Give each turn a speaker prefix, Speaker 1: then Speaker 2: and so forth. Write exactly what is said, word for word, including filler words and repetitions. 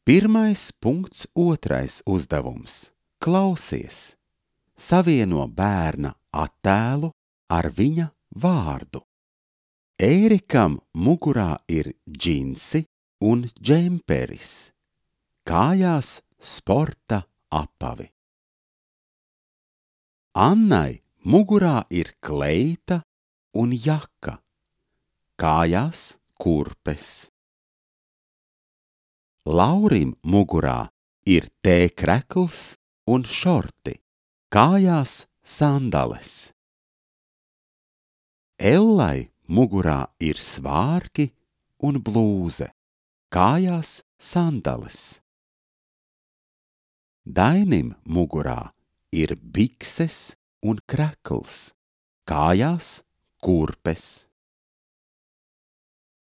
Speaker 1: Pirmais punkts, otrais uzdevums. Klausies. Savieno bērna attēlu ar viņa vārdu. Ērikam mugurā ir džinsi un džemperis. Kājās sporta apavi. Annai mugurā ir kleita un jaka. Kājās kurpes. Laurim mugurā ir tēkrekls un šorti. Kājās sandales. Ellai mugurā ir svārki un blūze. Kājās sandales. Dainim mugurā ir bikses un krekls. Kājās kurpes.